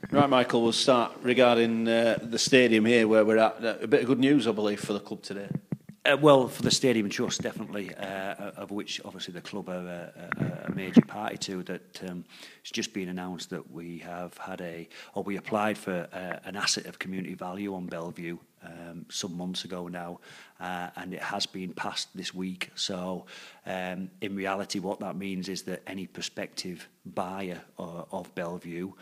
Right, Michael, we'll start regarding the stadium here where we're at. A bit of good news, I believe, for the club today. Well, for the Stadium Trust, definitely, of which obviously the club are a major party to, that it's just been announced that we have we applied for an asset of community value on Bellevue some months ago now, and it has been passed this week. So in reality, what that means is that any prospective buyer of Bellevue,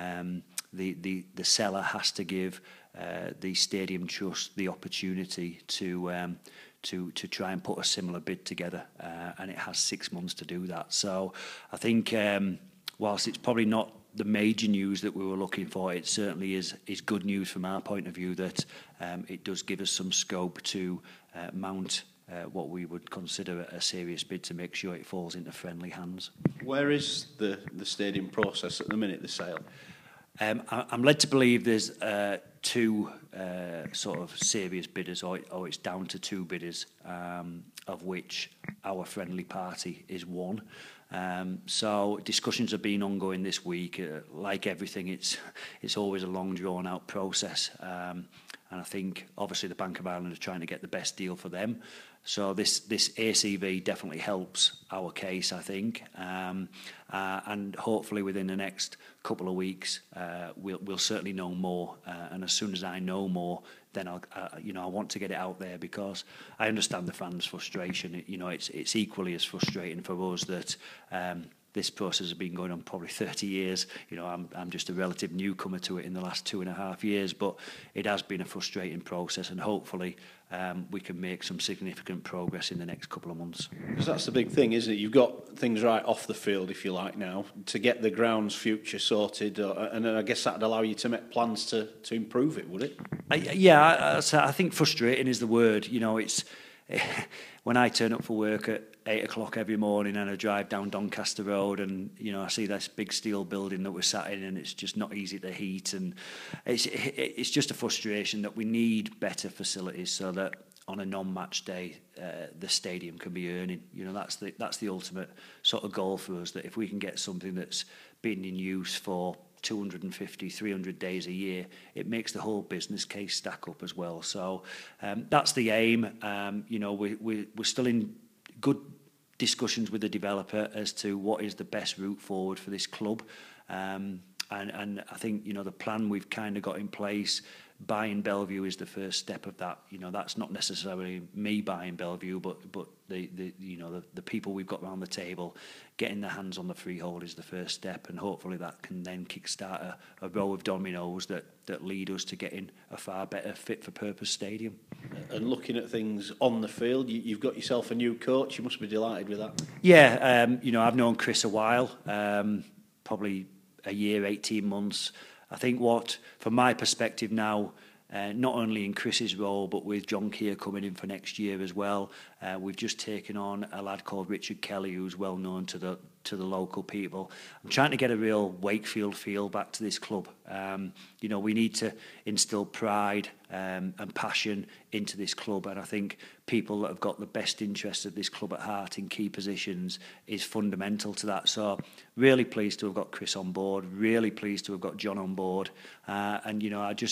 the seller has to give the Stadium Trust the opportunity to try and put a similar bid together, and it has 6 months to do that. So I think whilst it's probably not the major news that we were looking for, it certainly is good news from our point of view, that it does give us some scope to mount what we would consider a serious bid to make sure it falls into friendly hands. Where is the stadium process at the minute, the sale? I'm led to believe there's two sort of serious bidders, or it's down to two bidders, of which our friendly party is one. So discussions have been ongoing this week. Like everything, it's always a long, drawn-out process. And I think, obviously, the Bank of Ireland are trying to get the best deal for them. So this ACV definitely helps our case, I think, and hopefully within the next couple of weeks we'll certainly know more. And as soon as I know more, then I want to get it out there, because I understand the fans' frustration. It's equally as frustrating for us that this process has been going on probably 30 years. I'm just a relative newcomer to it in the last 2.5 years, but it has been a frustrating process, and hopefully we can make some significant progress in the next couple of months. Because that's the big thing, isn't it? You've got things right off the field, if you like, now, to get the ground's future sorted, and I guess that'd allow you to make plans to improve it, would it? I think frustrating is the word. It's when I turn up for work at 8 o'clock every morning and I drive down Doncaster Road, and I see this big steel building that we're sat in, and it's just not easy to heat, and it's just a frustration that we need better facilities so that on a non-match day the stadium can be earning. That's the ultimate sort of goal for us, that if we can get something that's been in use for 250, 300 days a year, it makes the whole business case stack up as well. So that's the aim. We're still in good discussions with the developer as to what is the best route forward for this club. And I think, the plan we've kind of got in place, buying Bellevue is the first step of that. That's not necessarily me buying Bellevue, but the people we've got around the table, getting their hands on the freehold is the first step, and hopefully that can then kickstart a row of dominoes that lead us to getting a far better fit for purpose stadium. And looking at things on the field, you've got yourself a new coach. You must be delighted with that. Yeah, I've known Chris a while, probably a year, 18 months. I think from my perspective now, not only in Chris's role, but with John Keir coming in for next year as well, we've just taken on a lad called Richard Kelly, who's well known to the local people. I'm trying to get a real Wakefield feel back to this club. We need to instill pride and passion into this club, and I think people that have got the best interests of this club at heart in key positions is fundamental to that. So really pleased to have got Chris on board, really pleased to have got John on board, and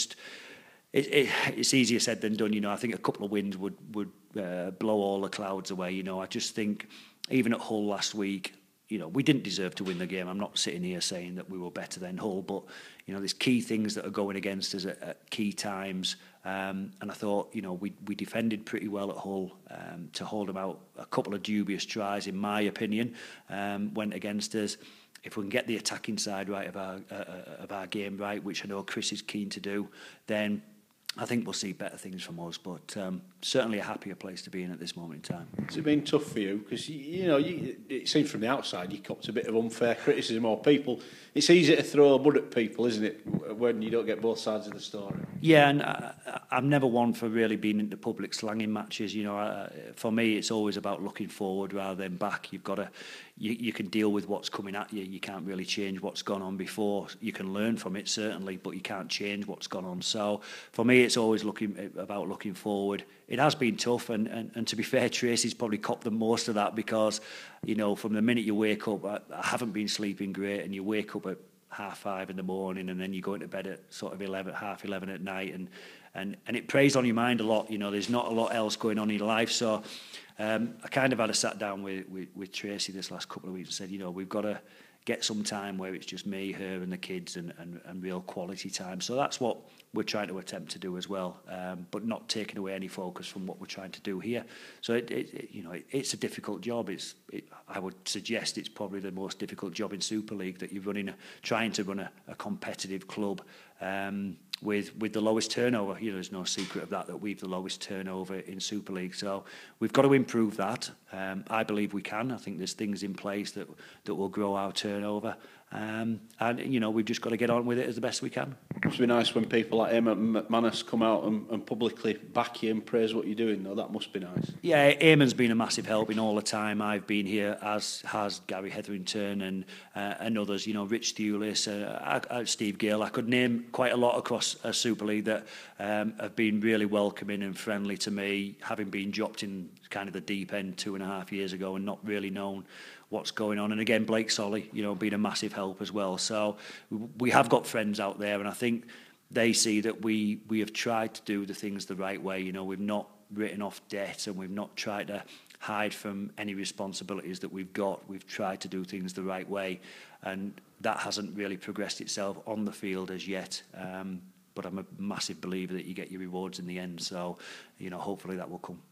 it's easier said than done. I think a couple of wins would blow all the clouds away. I just think even at Hull last week, we didn't deserve to win the game. I'm not sitting here saying that we were better than Hull, but there's key things that are going against us at key times. And I thought, we defended pretty well at Hull, to hold them out. A couple of dubious tries, in my opinion, went against us. If we can get the attacking side right of our game right, which I know Chris is keen to do, then I think we'll see better things from us, but certainly a happier place to be in at this moment in time. Has it been tough for you? Because, it seems from the outside you copped a bit of unfair criticism, or people. It's easy to throw mud at people, isn't it, when you don't get both sides of the story? Yeah, and I'm never one for really being into public slanging matches. For me, it's always about looking forward rather than back. You've got to, you can deal with what's coming at you. You can't really change what's gone on before. You can learn from it, certainly, but you can't change what's gone on. So for me, it's always about looking forward. It has been tough, and to be fair, Tracy's probably copped the most of that, because, from the minute you wake up, I haven't been sleeping great, and you wake up at 5:30 in the morning, and then you go into bed at sort of 11, half 11 at night, and it preys on your mind a lot. You know, there's not a lot else going on in your life. So I kind of had a sat down with Tracy this last couple of weeks and said, you know, we've got to get some time where it's just me, her and the kids and real quality time. So that's what we're trying to attempt to do as well, but not taking away any focus from what we're trying to do here. So it's a difficult job. I would suggest it's probably the most difficult job in Super League, that you're trying to run a competitive club with the lowest turnover. You know, there's no secret of that we've the lowest turnover in Super League. So we've got to improve that. I believe we can. I think there's things in place that will grow our turnover. And, you know, we've just got to get on with it as the best we can. It must be nice when people like Eamon McManus come out and publicly back you and praise what you're doing, though. That must be nice. Yeah, Eamon's been a massive help in all the time I've been here, as has Gary Hetherington and others. You know, Rich Thewlis, Steve Gill. I could name quite a lot across Super League that have been really welcoming and friendly to me, having been dropped in kind of the deep end 2.5 years ago and not really known what's going on. And again, Blake Solly, you know, being a massive help as well. So we have got friends out there, and I think they see that we have tried to do the things the right way. You know, we've not written off debt, and we've not tried to hide from any responsibilities that we've got. We've tried to do things the right way, and that hasn't really progressed itself on the field as yet. But I'm a massive believer that you get your rewards in the end. So, you know, hopefully that will come.